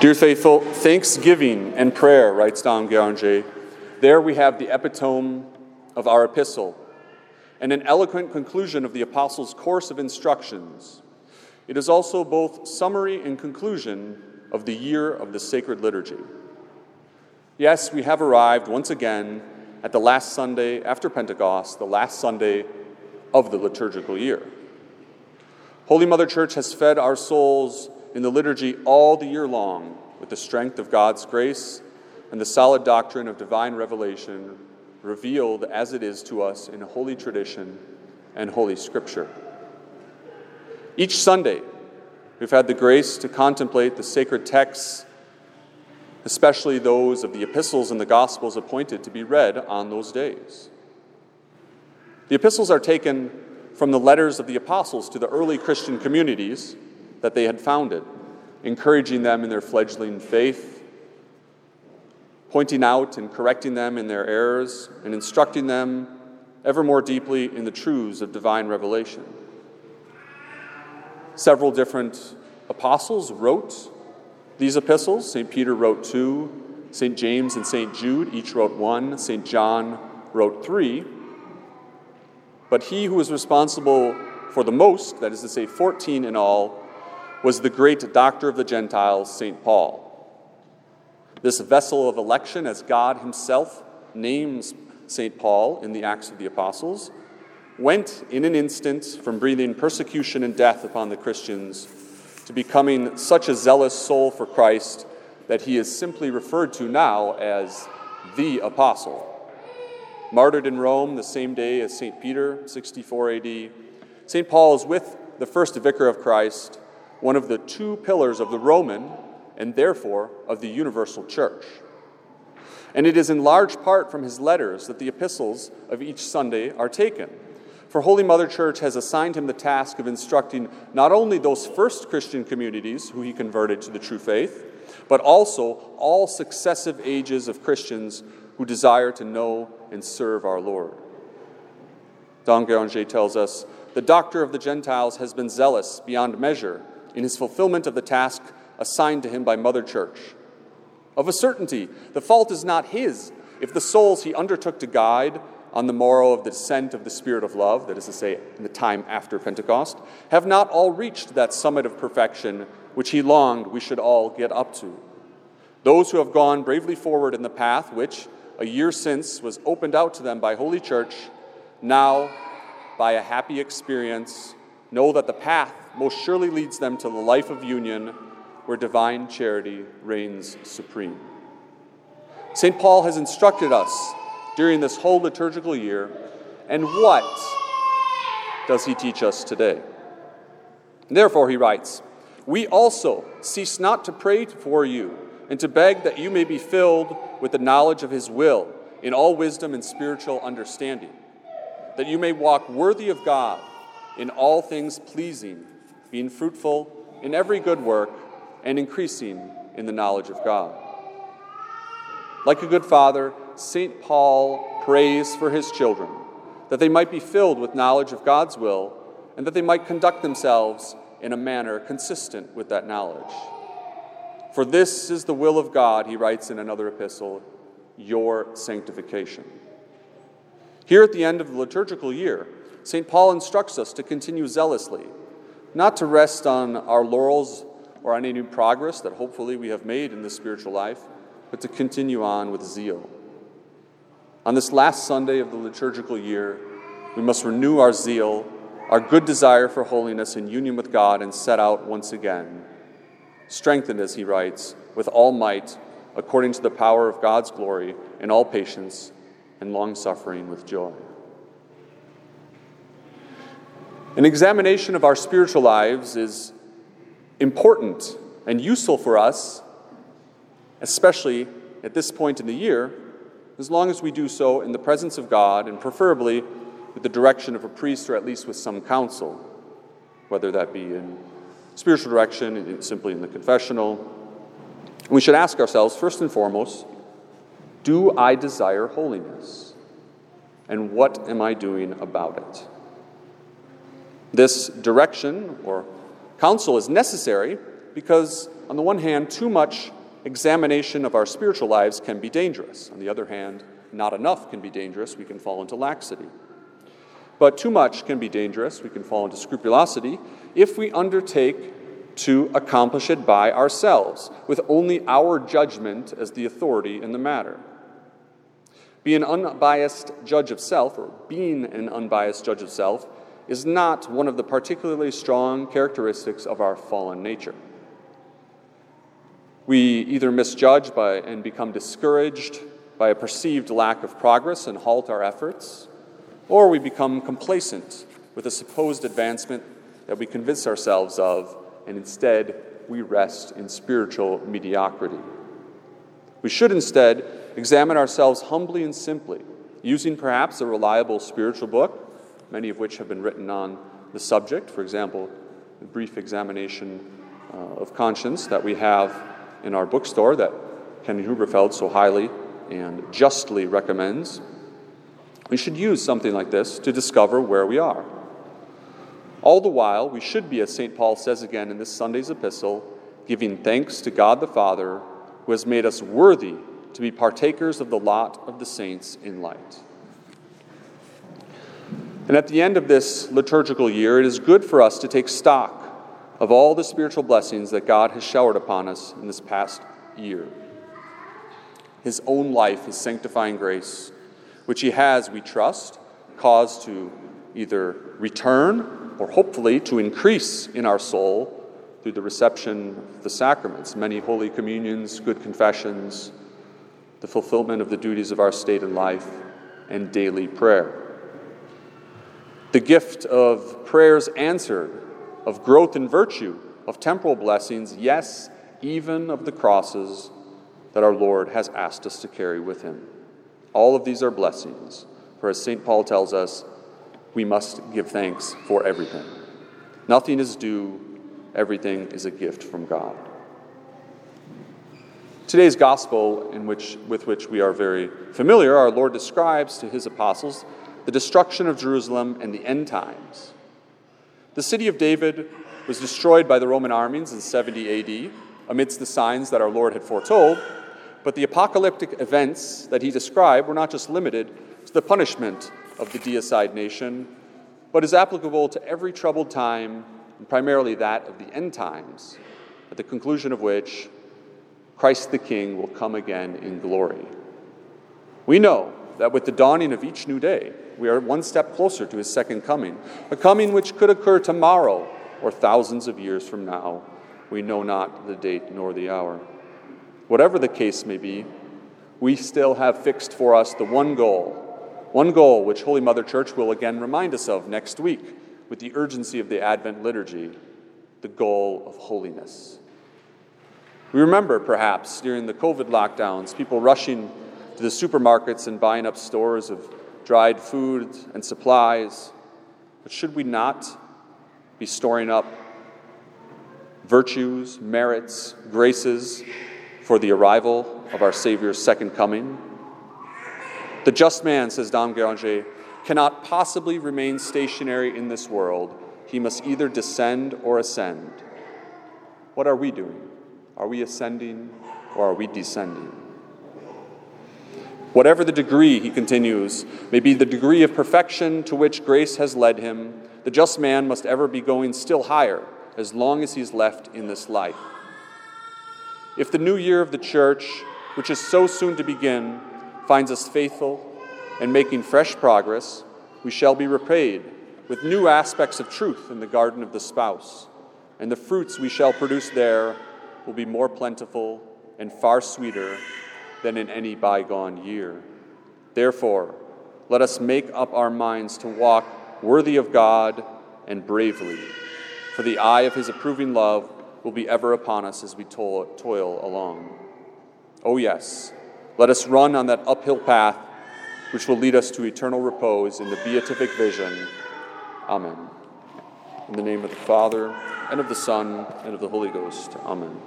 Dear faithful, thanksgiving and prayer, writes Dom Guéranger. There we have the epitome of our epistle and an eloquent conclusion of the apostles' course of instructions. It is also both summary and conclusion of the year of the sacred liturgy. Yes, we have arrived once again at the last Sunday after Pentecost, the last Sunday of the liturgical year. Holy Mother Church has fed our souls in the liturgy all the year long with the strength of God's grace and the solid doctrine of divine revelation revealed as it is to us in holy tradition and holy scripture. Each Sunday, we've had the grace to contemplate the sacred texts, especially those of the epistles and the gospels appointed to be read on those days. The epistles are taken from the letters of the apostles to the early Christian communities that they had founded, encouraging them in their fledgling faith, pointing out and correcting them in their errors, and instructing them ever more deeply in the truths of divine revelation. Several different apostles wrote these epistles. St. Peter wrote 2, St. James and St. Jude each wrote 1, St. John wrote 3. But he who was responsible for the most, that is to say 14 in all, was the great doctor of the Gentiles, St. Paul. This vessel of election, as God himself names St. Paul in the Acts of the Apostles, went in an instant from breathing persecution and death upon the Christians to becoming such a zealous soul for Christ that he is simply referred to now as the Apostle. Martyred in Rome the same day as St. Peter, 64 AD, St. Paul is with the first vicar of Christ, one of the two pillars of the Roman and therefore of the universal church. And it is in large part from his letters that the epistles of each Sunday are taken. For Holy Mother Church has assigned him the task of instructing not only those first Christian communities who he converted to the true faith, but also all successive ages of Christians who desire to know and serve our Lord. Dom Guéranger tells us, the doctor of the Gentiles has been zealous beyond measure in his fulfillment of the task assigned to him by Mother Church. Of a certainty, the fault is not his if the souls he undertook to guide on the morrow of the descent of the Spirit of love, that is to say, in the time after Pentecost, have not all reached that summit of perfection which he longed we should all get up to. Those who have gone bravely forward in the path which, a year since, was opened out to them by Holy Church, now, by a happy experience, know that the path most surely leads them to the life of union where divine charity reigns supreme. St. Paul has instructed us during this whole liturgical year, and what does he teach us today? Therefore, he writes, we also cease not to pray for you and to beg that you may be filled with the knowledge of his will in all wisdom and spiritual understanding, that you may walk worthy of God in all things pleasing, being fruitful in every good work and increasing in the knowledge of God. Like a good father, St. Paul prays for his children, that they might be filled with knowledge of God's will and that they might conduct themselves in a manner consistent with that knowledge. For this is the will of God, he writes in another epistle, your sanctification. Here at the end of the liturgical year, St. Paul instructs us to continue zealously, not to rest on our laurels or on any progress that hopefully we have made in this spiritual life, but to continue on with zeal. On this last Sunday of the liturgical year, we must renew our zeal, our good desire for holiness in union with God, and set out once again, strengthened, as he writes, with all might, according to the power of God's glory, in all patience and long-suffering with joy. An examination of our spiritual lives is important and useful for us, especially at this point in the year, as long as we do so in the presence of God and preferably with the direction of a priest or at least with some counsel, whether that be in spiritual direction, simply in the confessional. We should ask ourselves, first and foremost, do I desire holiness? And what am I doing about it? This direction or counsel is necessary because, on the one hand, too much examination of our spiritual lives can be dangerous. On the other hand, not enough can be dangerous. We can fall into laxity. But too much can be dangerous. We can fall into scrupulosity if we undertake to accomplish it by ourselves, with only our judgment as the authority in the matter. Being an unbiased judge of self is not one of the particularly strong characteristics of our fallen nature. We either misjudge and become discouraged by a perceived lack of progress and halt our efforts, or we become complacent with a supposed advancement that we convince ourselves of, and instead we rest in spiritual mediocrity. We should instead examine ourselves humbly and simply, using perhaps a reliable spiritual book, many of which have been written on the subject. For example, the brief examination of conscience that we have in our bookstore that Kenny Huberfeld so highly and justly recommends. We should use something like this to discover where we are. All the while, we should be, as St. Paul says again in this Sunday's epistle, giving thanks to God the Father, who has made us worthy to be partakers of the lot of the saints in light. And at the end of this liturgical year, it is good for us to take stock of all the spiritual blessings that God has showered upon us in this past year. His own life, His sanctifying grace, which He has, we trust, caused to either return or hopefully to increase in our soul through the reception of the sacraments, many Holy Communions, good confessions, the fulfillment of the duties of our state and life, and daily prayer. The gift of prayers answered, of growth in virtue, of temporal blessings, yes, even of the crosses that our Lord has asked us to carry with Him. All of these are blessings, for as St. Paul tells us, we must give thanks for everything. Nothing is due, everything is a gift from God. Today's gospel, with which we are very familiar, our Lord describes to His apostles the destruction of Jerusalem and the end times. The city of David was destroyed by the Roman armies in 70 AD, amidst the signs that our Lord had foretold, but the apocalyptic events that He described were not just limited to the punishment of the deicide nation, but is applicable to every troubled time, and primarily that of the end times, at the conclusion of which Christ the King will come again in glory. We know that with the dawning of each new day, we are one step closer to His second coming, a coming which could occur tomorrow or thousands of years from now. We know not the date nor the hour. Whatever the case may be, we still have fixed for us the one goal which Holy Mother Church will again remind us of next week with the urgency of the Advent liturgy, the goal of holiness. We remember, perhaps, during the COVID lockdowns, people rushing to the supermarkets and buying up stores of dried food and supplies. But should we not be storing up virtues, merits, graces for the arrival of our Savior's second coming? The just man, says Dom Guéranger, cannot possibly remain stationary in this world. He must either descend or ascend. What are we doing? Are we ascending or are we descending? Whatever the degree, he continues, may be the degree of perfection to which grace has led him, the just man must ever be going still higher as long as he is left in this life. If the new year of the Church, which is so soon to begin, finds us faithful and making fresh progress, we shall be repaid with new aspects of truth in the garden of the spouse, and the fruits we shall produce there will be more plentiful and far sweeter than in any bygone year. Therefore, let us make up our minds to walk worthy of God and bravely, for the eye of His approving love will be ever upon us as we toil along. Oh yes, let us run on that uphill path which will lead us to eternal repose in the beatific vision. Amen. In the name of the Father, and of the Son, and of the Holy Ghost. Amen.